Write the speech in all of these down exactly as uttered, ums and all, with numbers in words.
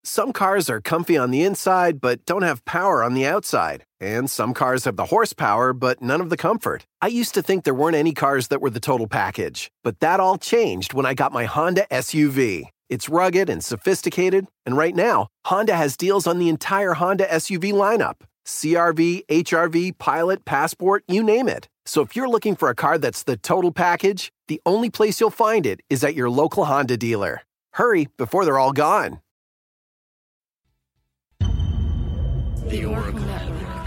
Some cars are comfy on the inside, but don't have power on the outside. And some cars have the horsepower, but none of the comfort. I used to think there weren't any cars that were the total package. But that all changed when I got my Honda S U V. It's rugged and sophisticated, and right now, Honda has deals on the entire Honda S U V lineup. C R V, H R V, Pilot, Passport, you name it. So if you're looking for a car that's the total package, the only place you'll find it is at your local Honda dealer. Hurry before they're all gone. The Oracle Network.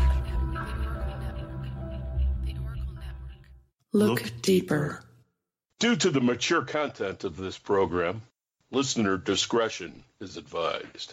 Look deeper. Due to the mature content of this program, listener discretion is advised.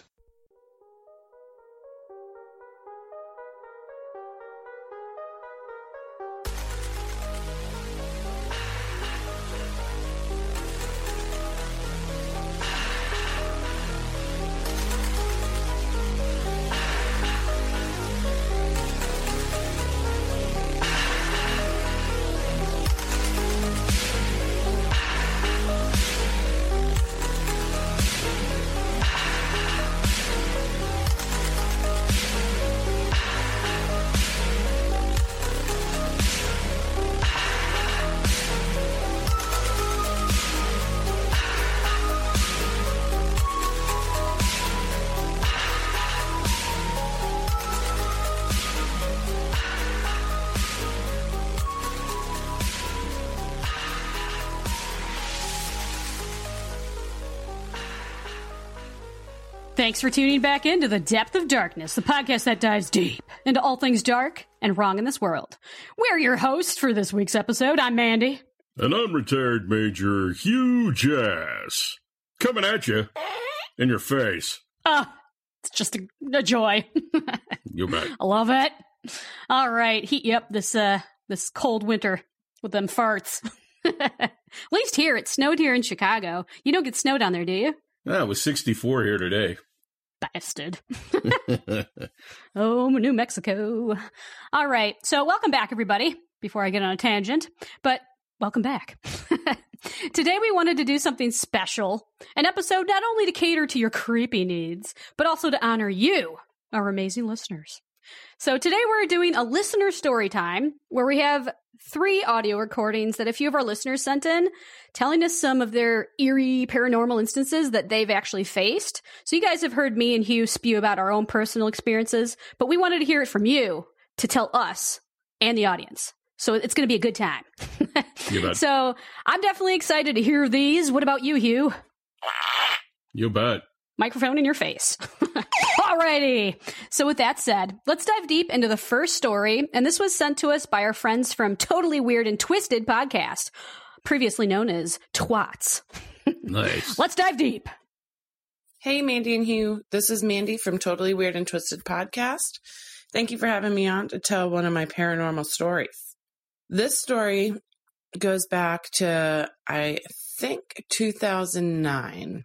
Thanks for tuning back into The Depth of Darkness, the podcast that dives deep into all things dark and wrong in this world. We're your hosts for this week's episode. I'm Mandy. And I'm retired Major Hugh Jass. Coming at you in your face. Ah, uh, it's just a, a joy. You bet. I love it. All right, heat you up this uh this cold winter with them farts. At least here, it snowed here in Chicago. You don't get snow down there, do you? Ah, it was sixty-four here today. Bastard. Oh, New Mexico. All right. So welcome back, everybody, before I get on a tangent. But welcome back. Today we wanted to do something special. An episode not only to cater to your creepy needs, but also to honor you, our amazing listeners. So today we're doing a listener story time where we have three audio recordings that a few of our listeners sent in telling us some of their eerie paranormal instances that they've actually faced. So you guys have heard me and Hugh spew about our own personal experiences, but we wanted to hear it from you to tell us and the audience. So it's going to be a good time. You bet. So I'm definitely excited to hear these. What about you, Hugh? You bet. Microphone in your face. Alrighty. So with that said, let's dive deep into the first story. And this was sent to us by our friends from Totally Weird and Twisted podcast, previously known as Twats. Nice. Let's dive deep. Hey, Mandy and Hugh. This is Mandy from Totally Weird and Twisted podcast. Thank you for having me on to tell one of my paranormal stories. This story goes back to, I think, two thousand nine.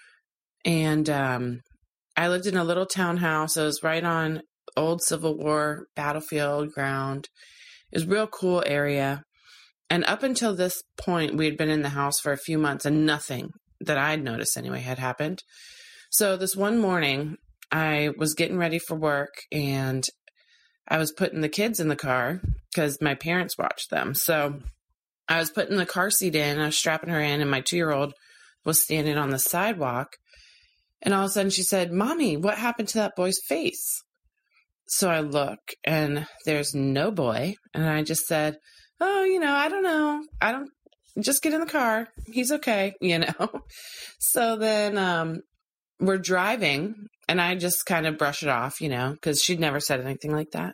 And um, I lived in a little townhouse. It was right on old Civil War battlefield ground. It was a real cool area. And up until this point, we had been in the house for a few months and nothing that I'd noticed anyway had happened. So this one morning, I was getting ready for work and I was putting the kids in the car because my parents watched them. So I was putting the car seat in, I was strapping her in, and my two-year-old was standing on the sidewalk. And all of a sudden she said, "Mommy, what happened to that boy's face?" So I look and there's no boy. And I just said, "Oh, you know, I don't know. I don't, just get in the car. He's okay," you know? So then um, we're driving and I just kind of brush it off, you know, because she'd never said anything like that.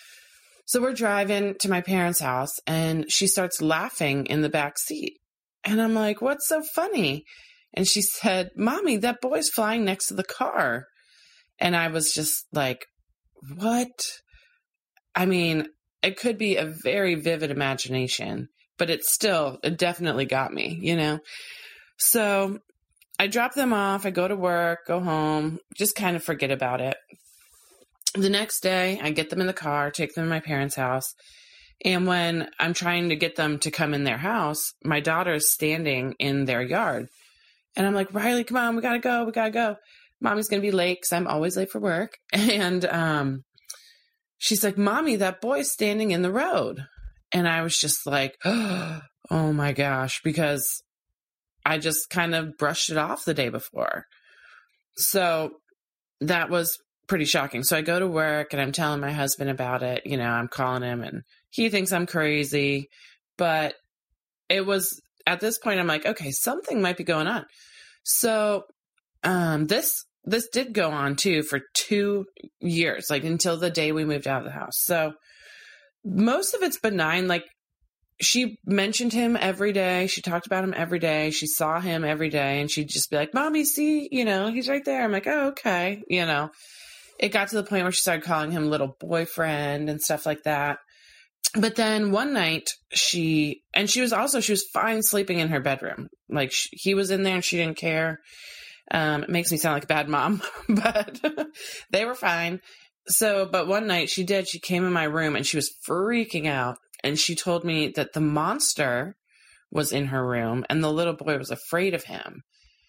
So we're driving to my parents' house and she starts laughing in the back seat. And I'm like, "What's so funny?" And she said, "Mommy, that boy's flying next to the car." And I was just like, what? I mean, it could be a very vivid imagination, but it still, it definitely got me, you know? So I drop them off. I go to work, go home, just kind of forget about it. The next day, I get them in the car, take them to my parents' house. And when I'm trying to get them to come in their house, my daughter is standing in their yard. And I'm like, "Riley, come on, we got to go, we got to go." Mommy's going to be late because I'm always late for work. And um, she's like, Mommy, that boy's standing in the road. And I was just like, oh my gosh, because I just kind of brushed it off the day before. So that was pretty shocking. So I go to work and I'm telling my husband about it. You know, I'm calling him and he thinks I'm crazy. But it was at this point, I'm like, okay, something might be going on. So um, this this did go on too for two years, like until the day we moved out of the house. So most of it's benign. Like she mentioned him every day. She talked about him every day. She saw him every day and she'd just be like, Mommy, see, you know, he's right there. I'm like, oh, okay. You know, it got to the point where she started calling him little boyfriend and stuff like that. But then one night she, and she was also, she was fine sleeping in her bedroom. Like she, he was in there and she didn't care. Um, it makes me sound like a bad mom, but they were fine. So, but one night she did, she came in my room and she was freaking out. And she told me that the monster was in her room and the little boy was afraid of him.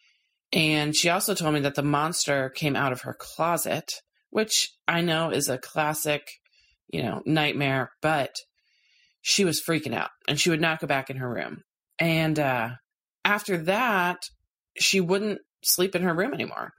And she also told me that the monster came out of her closet, which I know is a classic, you know, nightmare, but she was freaking out and she would not go back in her room. And uh, after that, she wouldn't sleep in her room anymore.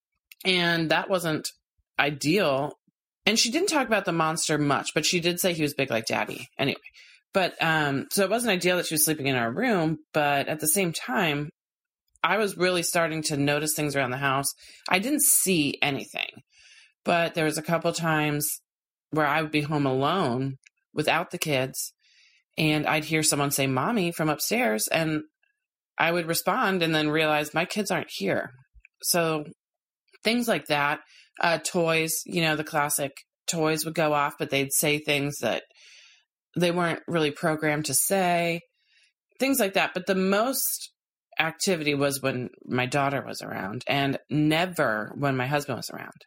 And that wasn't ideal. And she didn't talk about the monster much, but she did say he was big like daddy anyway. But um, so it wasn't ideal that she was sleeping in our room. But at the same time, I was really starting to notice things around the house. I didn't see anything, but there was a couple times where I would be home alone without the kids and I'd hear someone say, Mommy, from upstairs. And I would respond and then realize my kids aren't here. So things like that. Uh, toys, you know, the classic toys would go off, but they'd say things that they weren't really programmed to say, things like that. But the most activity was when my daughter was around and never when my husband was around.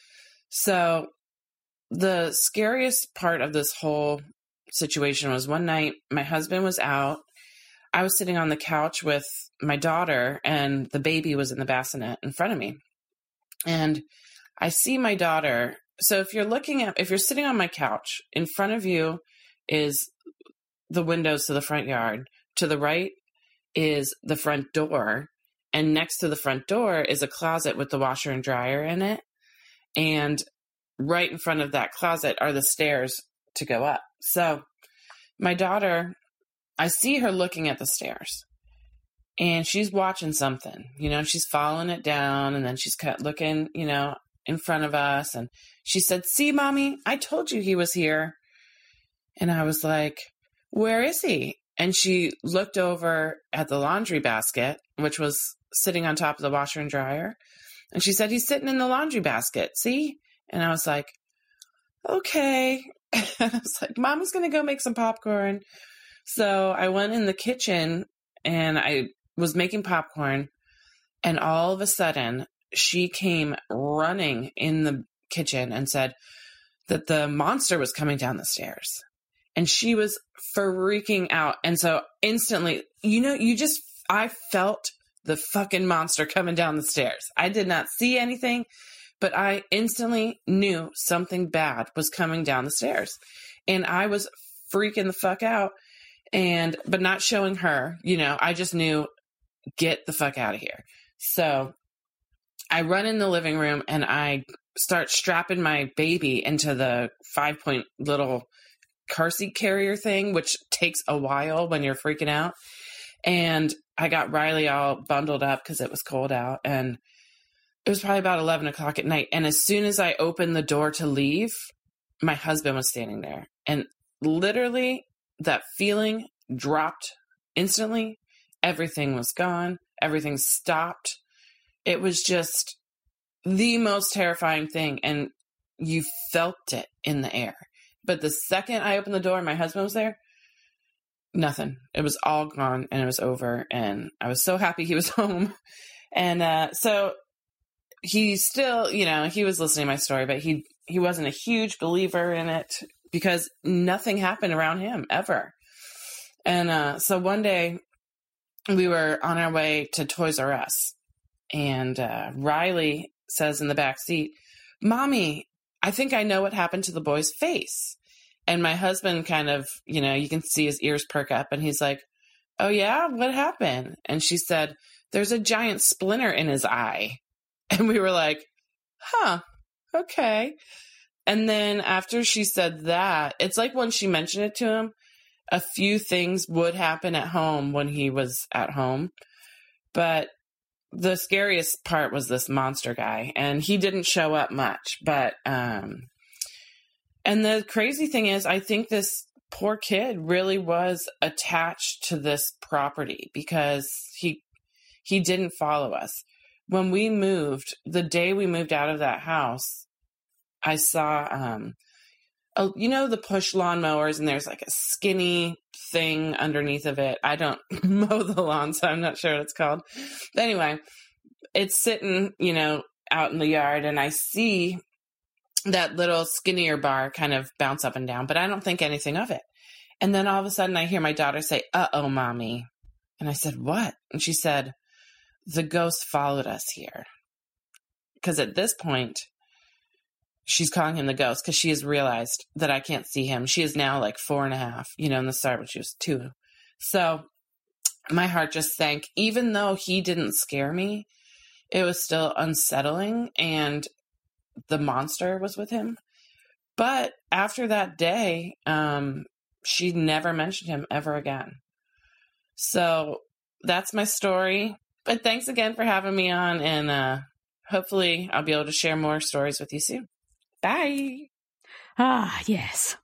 So the scariest part of this whole situation was one night my husband was out. I was sitting on the couch with my daughter and the baby was in the bassinet in front of me. And I see my daughter. So if you're looking at, if you're sitting on my couch, in front of you is the windows to the front yard. To the right is the front door. And next to the front door is a closet with the washer and dryer in it. And right in front of that closet are the stairs to go up. So my daughter, I see her looking at the stairs. And she's watching something, you know, she's following it down and then she's cut looking, you know, in front of us. And she said, see, Mommy, I told you he was here. And I was like, where is he? And she looked over at the laundry basket, which was sitting on top of the washer and dryer. And she said, he's sitting in the laundry basket. See? And I was like, okay. I was like, Mommy's going to go make some popcorn. So I went in the kitchen and I was making popcorn. And all of a sudden, she came running in the kitchen and said that the monster was coming down the stairs. And she was freaking out. And so instantly, you know, you just, I felt the fucking monster coming down the stairs. I did not see anything, but I instantly knew something bad was coming down the stairs. And I was freaking the fuck out. And, but not showing her, you know, I just knew, get the fuck out of here. So I run in the living room and I start strapping my baby into the five point little car seat carrier thing, which takes a while when you're freaking out. And I got Riley all bundled up because it was cold out. And it was probably about eleven o'clock at night. And as soon as I opened the door to leave, my husband was standing there. And literally that feeling dropped instantly. Everything was gone. Everything stopped. It was just the most terrifying thing. And you felt it in the air. But the second I opened the door and my husband was there, nothing. It was all gone and it was over. And I was so happy he was home. And uh, so he still, you know, he was listening to my story, but he, he wasn't a huge believer in it because nothing happened around him ever. And uh, so one day we were on our way to Toys R Us and uh, Riley says in the back seat, Mommy, I think I know what happened to the boy's face. And my husband kind of, you know, you can see his ears perk up and he's like, oh yeah, what happened? And she said, there's a giant splinter in his eye. And we were like, huh, okay. And then after she said that, it's like when she mentioned it to him, a few things would happen at home when he was at home. But the scariest part was this monster guy. And he didn't show up much. But, um, and the crazy thing is, I think this poor kid really was attached to this property because he he didn't follow us. When we moved, the day we moved out of that house, I saw, um, a, you know, the push lawnmowers, and there's like a skinny thing underneath of it. I don't mow the lawn, so I'm not sure what it's called. But anyway, it's sitting, you know, out in the yard, and I see that little skinnier bar kind of bounce up and down, but I don't think anything of it. And then all of a sudden I hear my daughter say, uh-oh, Mommy. And I said, what? And she said, the ghost followed us here. Because at this point, she's calling him the ghost because she has realized that I can't see him. She is now like four and a half, you know, in the start when she was two. So my heart just sank. Even though he didn't scare me, it was still unsettling, and the monster was with him. But after that day, um, she never mentioned him ever again. So that's my story. But thanks again for having me on, and uh, hopefully I'll be able to share more stories with you soon. Bye. Ah, yes.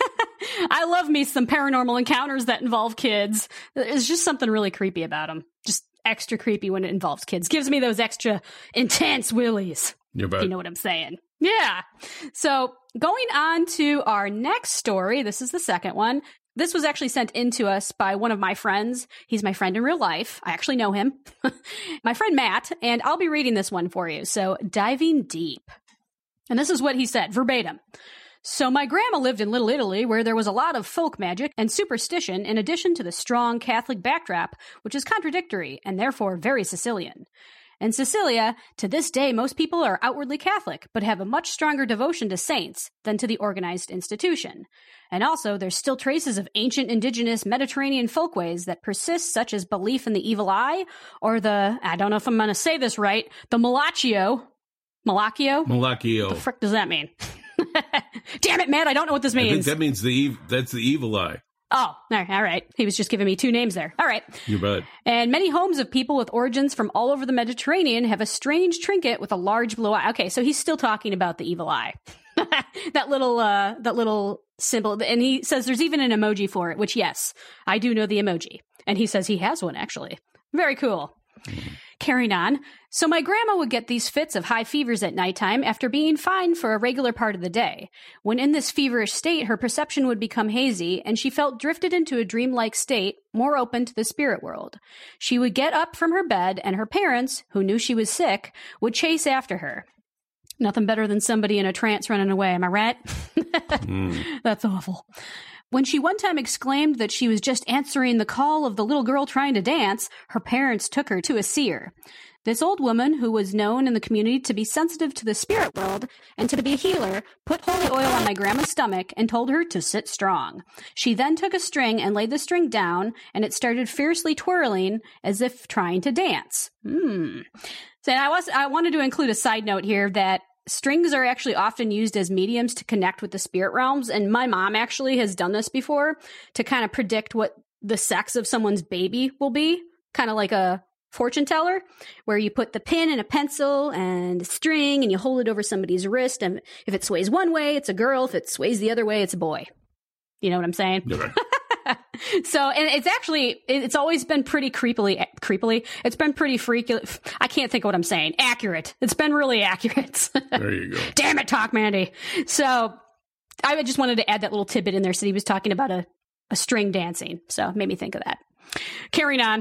I love me some paranormal encounters that involve kids. There's just something really creepy about them. Just extra creepy when it involves kids. Gives me those extra intense willies. You bet. You know what I'm saying? Yeah. So going on to our next story. This is the second one. This was actually sent in to us by one of my friends. He's my friend in real life. I actually know him. My friend Matt, and I'll be reading this one for you. So diving deep. And this is what he said, verbatim. So my grandma lived in Little Italy, where there was a lot of folk magic and superstition in addition to the strong Catholic backdrop, which is contradictory and therefore very Sicilian. In Sicilia, to this day, most people are outwardly Catholic, but have a much stronger devotion to saints than to the organized institution. And also, there's still traces of ancient indigenous Mediterranean folkways that persist, such as belief in the evil eye, or the, I don't know if I'm going to say this right, the Malaccio. Malaccio? Malaccio. What the frick does that mean? Damn it, Matt, I don't know what this means. I think that means the ev- that's the evil eye. Oh, all right. He was just giving me two names there. All right. You bet. And many homes of people with origins from all over the Mediterranean have a strange trinket with a large blue eye. Okay, so he's still talking about the evil eye. that little, uh, that little symbol. And he says there's even an emoji for it, which, yes, I do know the emoji. And he says he has one, actually. Very cool. Mm-hmm. Carrying on. So my grandma would get these fits of high fevers at nighttime after being fine for a regular part of the day. When in this feverish state, her perception would become hazy, and she felt drifted into a dreamlike state, more open to the spirit world. She would get up from her bed, and her parents, who knew she was sick, would chase after her. Nothing better than somebody in a trance running away, am I right? mm. That's awful. When she one time exclaimed that she was just answering the call of the little girl trying to dance, her parents took her to a seer. This old woman, who was known in the community to be sensitive to the spirit world and to be a healer, put holy oil on my grandma's stomach and told her to sit strong. She then took a string and laid the string down, and it started fiercely twirling as if trying to dance. Hmm. So I was I wanted to include a side note here that strings are actually often used as mediums to connect with the spirit realms, and my mom actually has done this before to kind of predict what the sex of someone's baby will be, kind of like a fortune teller, where you put the pin and a pencil and a string and you hold it over somebody's wrist, and if it sways one way, it's a girl. If it sways the other way, it's a boy. You know what I'm saying? Yeah. So, and it's actually, it's always been pretty creepily, creepily, it's been pretty freaky. I can't think of what I'm saying. Accurate. It's been really accurate. There you go. Damn it, Talk Mandy. So, I just wanted to add that little tidbit in there. So he was talking about a, a string dancing. So, it made me think of that. Carrying on.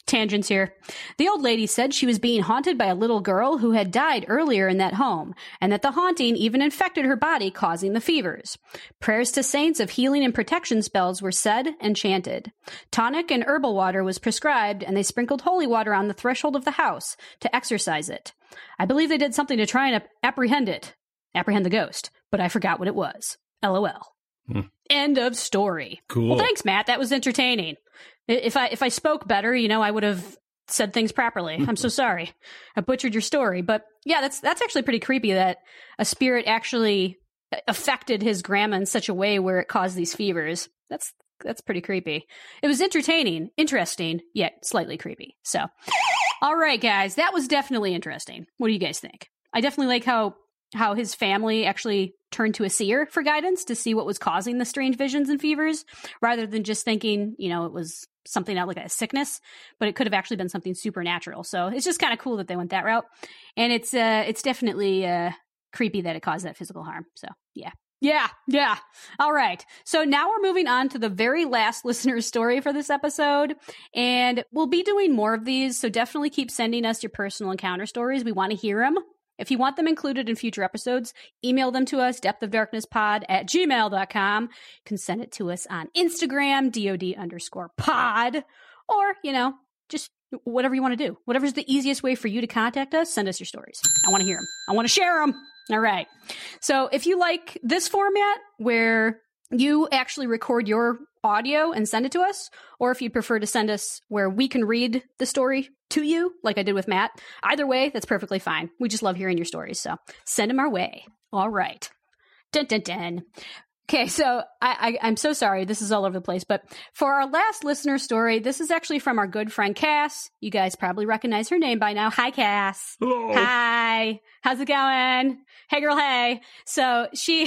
Tangents here. The old lady said she was being haunted by a little girl who had died earlier in that home, and that the haunting even infected her body, causing the fevers. Prayers to saints of healing and protection spells were said and chanted. Tonic and herbal water was prescribed, and they sprinkled holy water on the threshold of the house to exorcise it. I believe they did something to try and ap- apprehend it. Apprehend the ghost, but I forgot what it was. LOL. Hmm. End of story. Cool. Well, thanks, Matt. That was entertaining. If I if I spoke better, you know, I would have said things properly. I'm so sorry. I butchered your story. But yeah, that's that's actually pretty creepy that a spirit actually affected his grandma in such a way where it caused these fevers. That's that's pretty creepy. It was entertaining, interesting, yet slightly creepy. So, all right, guys, that was definitely interesting. What do you guys think? I definitely like how how his family actually turned to a seer for guidance to see what was causing the strange visions and fevers, rather than just thinking, you know, it was something out like a sickness, but it could have actually been something supernatural. So it's just kind of cool that they went that route. And it's uh, it's definitely uh, creepy that it caused that physical harm. So yeah. Yeah, yeah. All right. So now we're moving on to the very last listener story for this episode. And we'll be doing more of these. So definitely keep sending us your personal encounter stories. We want to hear them. If you want them included in future episodes, email them to us, depthofdarknesspod at gmail dot com. You can send it to us on Instagram, DOD underscore pod, or, you know, just whatever you want to do. Whatever's the easiest way for you to contact us, send us your stories. I want to hear them. I want to share them. All right. So if you like this format where you actually record your audio and send it to us, or if you prefer to send us where we can read the story to you, like I did with Matt, either way, that's perfectly fine. We just love hearing your stories, so send them our way. All right. Dun, dun, dun. Okay, so I, I, I'm so sorry. This is all over the place. But for our last listener story, this is actually from our good friend Cass. You guys probably recognize her name by now. Hi, Cass. Hello. Hi. How's it going? Hey, girl, hey. So she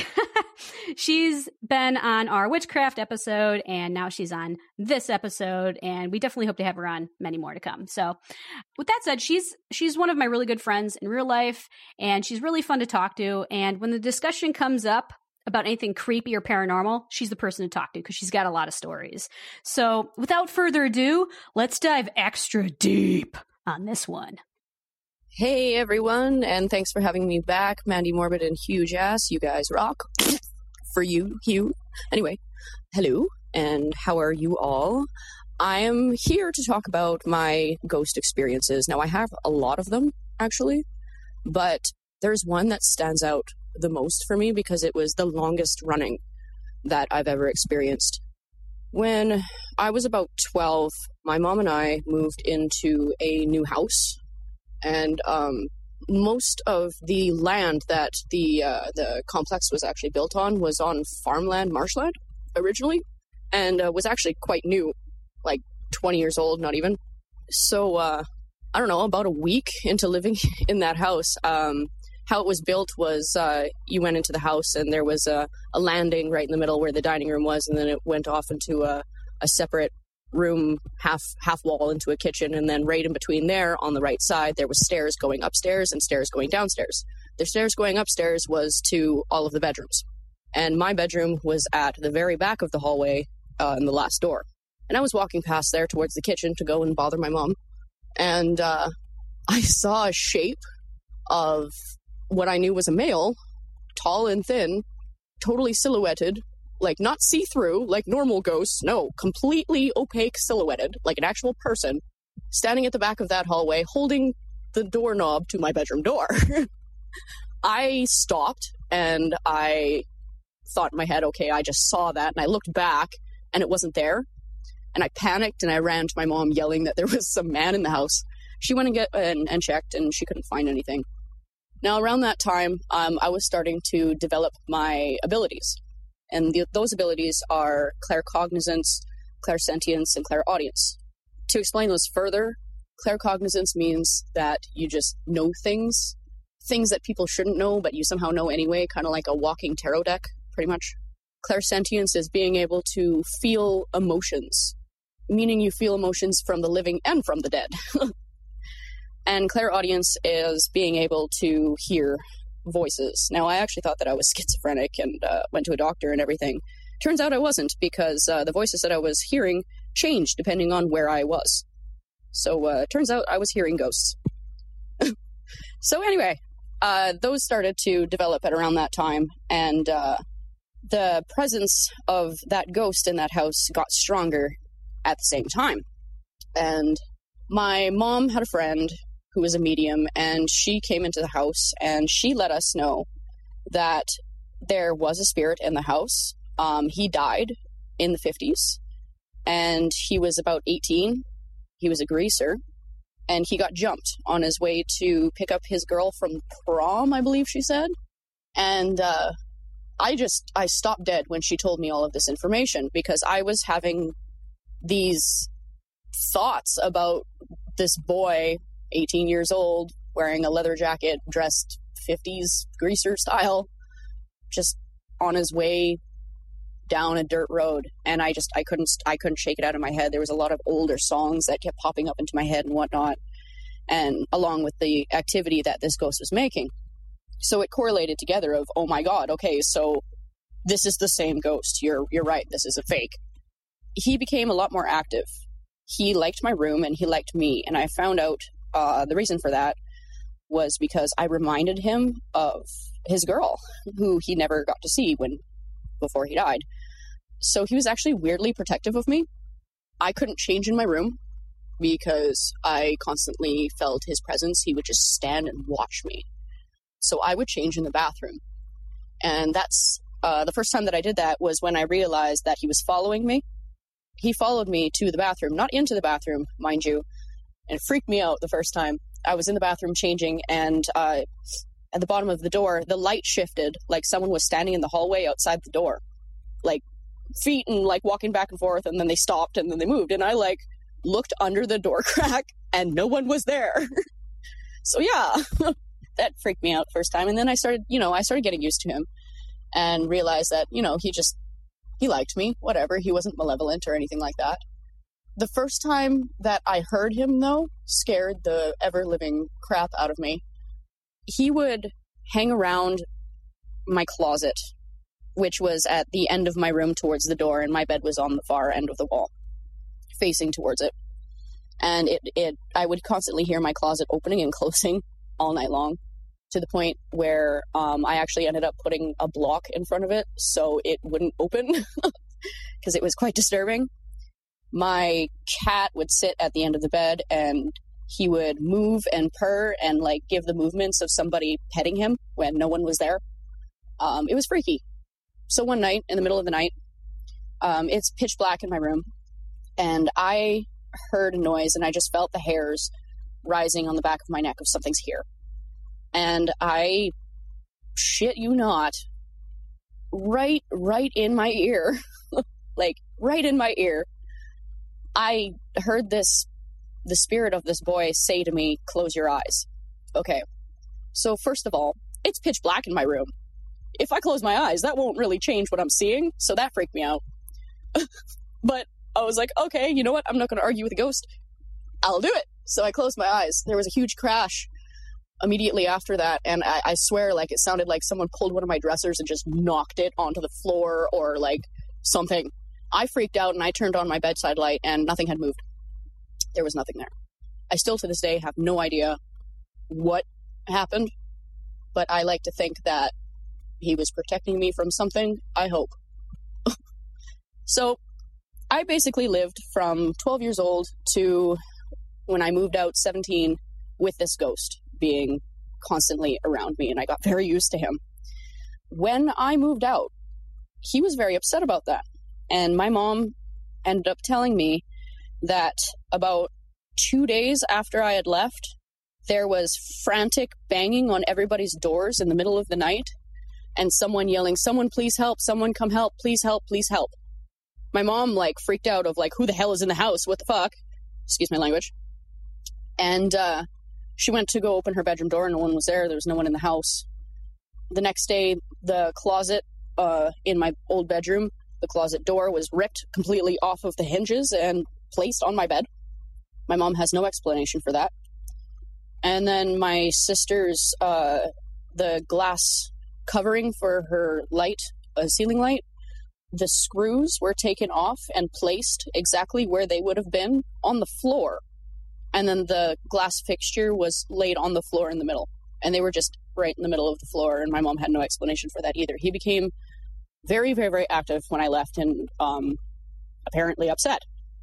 she's been on our witchcraft episode, and now she's on this episode, and we definitely hope to have her on many more to come. So with that said, she's she's one of my really good friends in real life, and she's really fun to talk to. And when the discussion comes up about anything creepy or paranormal, she's the person to talk to because she's got a lot of stories. So without further ado, let's dive extra deep on this one. Hey everyone, and thanks for having me back. Mandy Morbid and Huge Ass, you guys rock. For you, Hugh. Anyway, hello, and how are you all? I am here to talk about my ghost experiences. Now, I have a lot of them, actually, but there's one that stands out the most for me because it was the longest running that I've ever experienced. When I was about twelve, my mom and I moved into a new house, and um, most of the land that the uh, the complex was actually built on was on farmland, marshland, originally, and uh, was actually quite new, like twenty years old, not even. So, uh, I don't know, about a week into living in that house, um, how it was built was uh, you went into the house and there was a, a landing right in the middle where the dining room was, and then it went off into a, a separate room, half half wall into a kitchen, and then right in between there on the right side there was stairs going upstairs and stairs going downstairs. The stairs going upstairs was to all of the bedrooms, and my bedroom was at the very back of the hallway uh, in the last door. And I was walking past there towards the kitchen to go and bother my mom, and uh, I saw a shape of what I knew was a male, tall and thin, totally silhouetted, like not see-through, like normal ghosts, no, completely opaque silhouetted, like an actual person, standing at the back of that hallway, holding the doorknob to my bedroom door. I stopped, and I thought in my head, okay, I just saw that, and I looked back, and it wasn't there, and I panicked, and I ran to my mom yelling that there was some man in the house. She went and, get, and, and checked, and she couldn't find anything. Now, around that time, um, I was starting to develop my abilities. And the, those abilities are claircognizance, clairsentience, and clairaudience. To explain those further, claircognizance means that you just know things, things that people shouldn't know, but you somehow know anyway, kind of like a walking tarot deck, pretty much. Clairsentience is being able to feel emotions, meaning you feel emotions from the living and from the dead. And clairaudience is being able to hear voices. Now, I actually thought that I was schizophrenic and uh, went to a doctor and everything. Turns out I wasn't, because uh, the voices that I was hearing changed depending on where I was. So uh, it turns out I was hearing ghosts. So anyway, uh, those started to develop at around that time, and uh, the presence of that ghost in that house got stronger at the same time. And my mom had a friend who was a medium, and she came into the house, and she let us know that there was a spirit in the house. Um, he died in the fifties, and he was about eighteen. He was a greaser, and he got jumped on his way to pick up his girl from prom, I believe she said. And uh, I just, I stopped dead when she told me all of this information, because I was having these thoughts about this boy, eighteen years old, wearing a leather jacket, dressed fifties greaser style, just on his way down a dirt road. And I just, I couldn't, I couldn't shake it out of my head. There was a lot of older songs that kept popping up into my head and whatnot, and along with the activity that this ghost was making. So it correlated together of, oh my God, okay, so this is the same ghost. You're, you're right. This is a fake. He became a lot more active. He liked my room and he liked me. And I found out uh, the reason for that was because I reminded him of his girl, who he never got to see when before he died. So he was actually weirdly protective of me. I couldn't change in my room because I constantly felt his presence. He would just stand and watch me. So I would change in the bathroom. And that's uh, the first time that I did that was when I realized that he was following me. He followed me to the bathroom, not into the bathroom, mind you, and it freaked me out the first time. I was in the bathroom changing, and uh, at the bottom of the door, the light shifted like someone was standing in the hallway outside the door, like feet and like walking back and forth, and then they stopped and then they moved. And I like looked under the door crack and no one was there. So yeah, that freaked me out the first time. And then I started, you know, I started getting used to him and realized that, you know, he just, he liked me, whatever. He wasn't malevolent or anything like that. The first time that I heard him, though, scared the ever-living crap out of me. He would hang around my closet, which was at the end of my room towards the door, and my bed was on the far end of the wall, facing towards it. And it, it, I would constantly hear my closet opening and closing all night long, to the point where um, I actually ended up putting a block in front of it so it wouldn't open, because it was quite disturbing. My cat would sit at the end of the bed, and he would move and purr and like give the movements of somebody petting him when no one was there. Um, it was freaky. So one night in the middle of the night, um, it's pitch black in my room, and I heard a noise, and I just felt the hairs rising on the back of my neck of something's here. And I, shit you not, right, right in my ear, like right in my ear, I heard this, the spirit of this boy say to me, close your eyes. Okay. So first of all, it's pitch black in my room. If I close my eyes, that won't really change what I'm seeing. So that freaked me out. But I was like, okay, you know what? I'm not going to argue with a ghost. I'll do it. So I closed my eyes. There was a huge crash immediately after that. And I, I swear, like, it sounded like someone pulled one of my dressers and just knocked it onto the floor or like something. I freaked out and I turned on my bedside light and nothing had moved. There was nothing there. I still to this day have no idea what happened, but I like to think that he was protecting me from something. I hope. So I basically lived from twelve years old to when I moved out seventeen with this ghost being constantly around me, and I got very used to him. When I moved out, he was very upset about that. And my mom ended up telling me that about two days after I had left, there was frantic banging on everybody's doors in the middle of the night, and someone yelling, someone please help, someone come help, please help, please help. My mom, like, freaked out of, like, who the hell is in the house? What the fuck? Excuse my language. And uh, she went to go open her bedroom door, and no one was there. There was no one in the house. The next day, the closet uh, in my old bedroom, the closet door was ripped completely off of the hinges and placed on my bed. My mom has no explanation for that. And then my sister's, uh, the glass covering for her light, a ceiling light, the screws were taken off and placed exactly where they would have been on the floor and then the glass fixture was laid on the floor in the middle, and they were just right in the middle of the floor, and my mom had no explanation for that either. He became very, very, very active when I left, and um, apparently upset.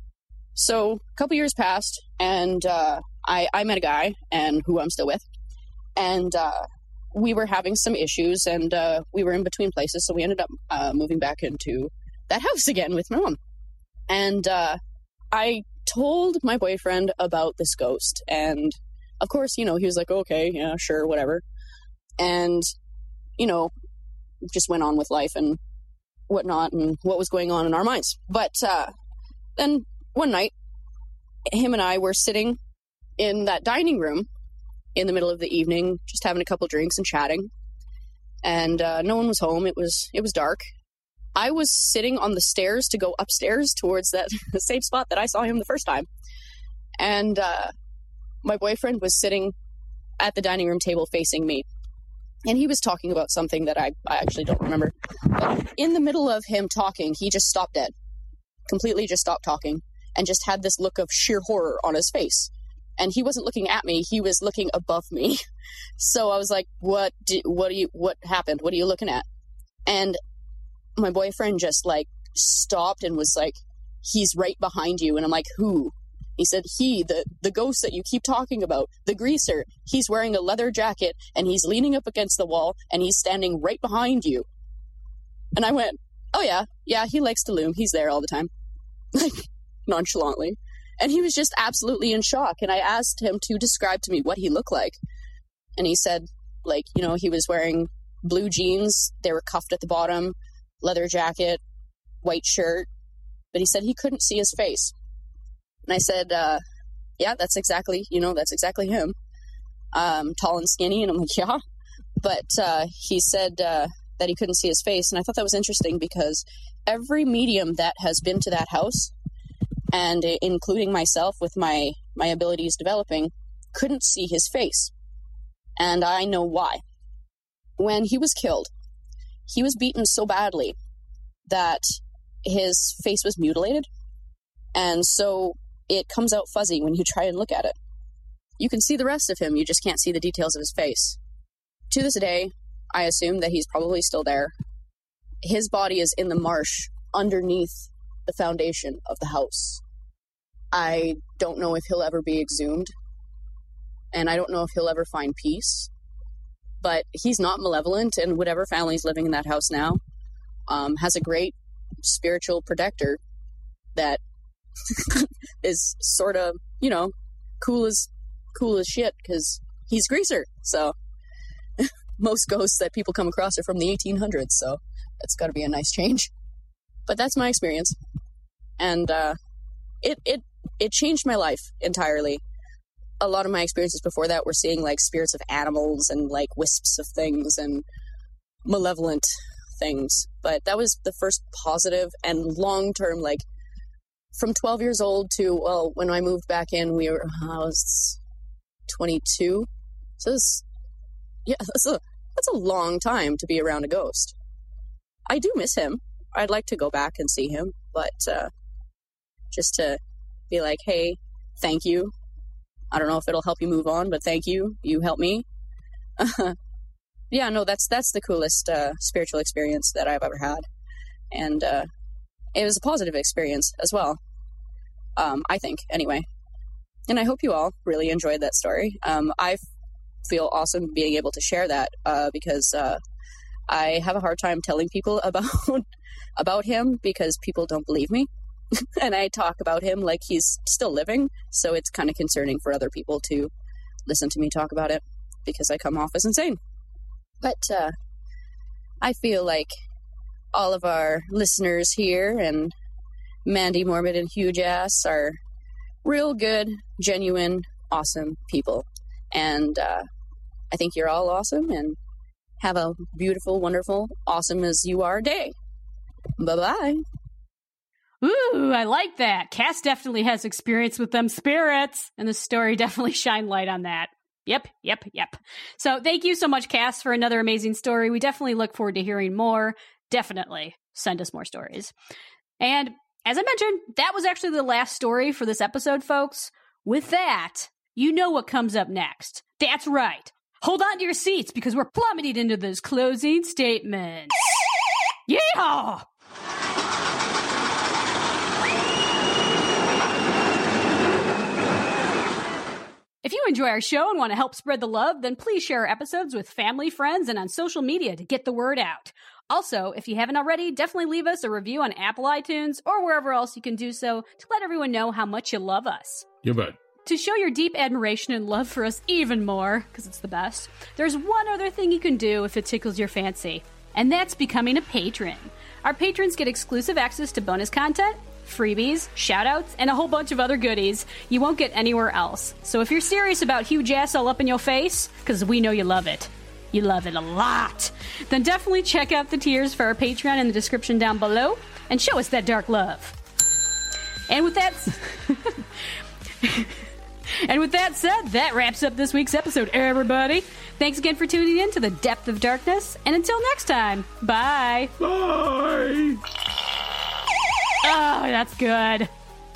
So a couple years passed, and uh, I, I met a guy, and who I'm still with, and uh, we were having some issues, and uh, we were in between places, so we ended up uh, moving back into that house again with my mom. And uh, I told my boyfriend about this ghost, and of course, you know, he was like, okay, yeah, sure, whatever. And, you know, just went on with life and whatnot and what was going on in our minds. But uh, then one night, him and I were sitting in that dining room in the middle of the evening, just having a couple drinks and chatting. And uh, no one was home. It was it was dark. I was sitting on the stairs to go upstairs towards that same spot that I saw him the first time. And uh, my boyfriend was sitting at the dining room table facing me. And he was talking about something that I, I actually don't remember. But in the middle of him talking, he just stopped dead. Completely just stopped talking. And just had this look of sheer horror on his face. And he wasn't looking at me, he was looking above me. So I was like, what do, what do you, what happened? What are you looking at? And my boyfriend just like stopped and was like, he's right behind you. And I'm like, who? He said, he, the, the ghost that you keep talking about, the greaser, he's wearing a leather jacket and he's leaning up against the wall and he's standing right behind you. And I went, oh yeah, yeah, he likes to loom. He's there all the time. Like, nonchalantly. And he was just absolutely in shock. And I asked him to describe to me what he looked like. And he said, like, you know, he was wearing blue jeans. They were cuffed at the bottom, leather jacket, white shirt. But he said he couldn't see his face. And I said, uh, yeah, that's exactly, you know, that's exactly him. Um, tall and skinny. And I'm like, yeah. But uh, he said uh, that he couldn't see his face. And I thought that was interesting because every medium that has been to that house, and including myself with my, my abilities developing, couldn't see his face. And I know why. When he was killed, he was beaten so badly that his face was mutilated. And so it comes out fuzzy when you try and look at it. You can see the rest of him, you just can't see the details of his face. To this day, I assume that he's probably still there. His body is in the marsh underneath the foundation of the house. I don't know if he'll ever be exhumed, and I don't know if he'll ever find peace, but he's not malevolent, and whatever family's living in that house now um, has a great spiritual protector that is sort of, you know, cool as cool as shit, because he's greaser, so most ghosts that people come across are from the eighteen hundreds, so that's got to be a nice change. But that's my experience, and uh, it it it changed my life entirely. A lot of my experiences before that were seeing like spirits of animals and like wisps of things and malevolent things, but that was the first positive and long-term, like from twelve years old to, well, when I moved back in, we were, I was twenty-two, so this, yeah, that's a, that's a long time to be around a ghost. I do miss him. I'd like to go back and see him, but uh, just to be like, hey, thank you. I don't know if it'll help you move on, but thank you. You helped me. Yeah, no, that's that's the coolest uh, spiritual experience that I've ever had. And uh, it was a positive experience as well, um, I think, anyway. And I hope you all really enjoyed that story. Um, I feel awesome being able to share that uh, because uh, I have a hard time telling people about about him because people don't believe me. And I talk about him like he's still living, so it's kind of concerning for other people to listen to me talk about it because I come off as insane. But uh, I feel like all of our listeners here and Mandy Morbid and Huge Ass are real good, genuine, awesome people. And uh, I think you're all awesome and have a beautiful, wonderful, awesome as you are day. Bye-bye. Ooh, I like that. Cass definitely has experience with them spirits, and the story definitely shined light on that. Yep, yep, yep. So thank you so much, Cass, for another amazing story. We definitely look forward to hearing more. Definitely send us more stories. And as I mentioned, that was actually the last story for this episode, folks. With that, you know what comes up next. That's right. Hold on to your seats because we're plummeting into those closing statements. Yeehaw! If you enjoy our show and want to help spread the love, then please share our episodes with family, friends, and on social media to get the word out. Also, if you haven't already, definitely leave us a review on Apple iTunes or wherever else you can do so to let everyone know how much you love us. You bet. To show your deep admiration and love for us even more, because it's the best, there's one other thing you can do if it tickles your fancy, and that's becoming a patron. Our patrons get exclusive access to bonus content, freebies, shoutouts, and a whole bunch of other goodies you won't get anywhere else. So if you're serious about huge ass all up in your face, because we know you love it, you love it a lot, then definitely check out the tiers for our Patreon in the description down below and show us that dark love. And with that... And with that said, that wraps up this week's episode, everybody. Thanks again for tuning in to The Depth of Darkness. And until next time, bye. Bye. Oh, that's good.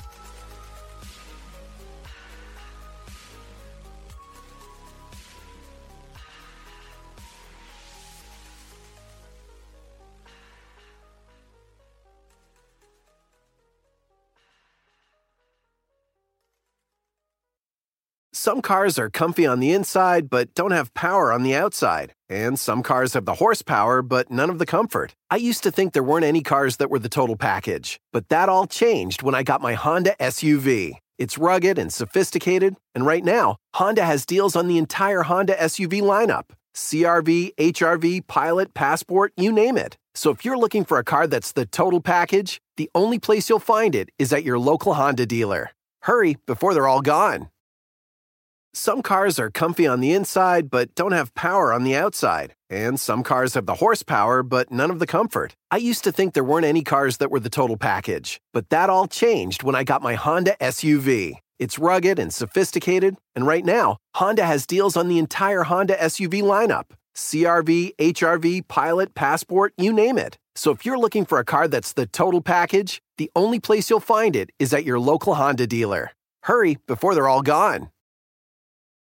Some cars are comfy on the inside, but don't have power on the outside. And some cars have the horsepower, but none of the comfort. I used to think there weren't any cars that were the total package. But that all changed when I got my Honda S U V. It's rugged and sophisticated, and right now, Honda has deals on the entire Honda S U V lineup. C R V, H R V, Pilot, Passport, you name it. So if you're looking for a car that's the total package, the only place you'll find it is at your local Honda dealer. Hurry before they're all gone. Some cars are comfy on the inside, but don't have power on the outside. And some cars have the horsepower, but none of the comfort. I used to think there weren't any cars that were the total package. But that all changed when I got my Honda S U V. It's rugged and sophisticated, and right now, Honda has deals on the entire Honda S U V lineup. C R V, H R V, Pilot, Passport, you name it. So if you're looking for a car that's the total package, the only place you'll find it is at your local Honda dealer. Hurry before they're all gone.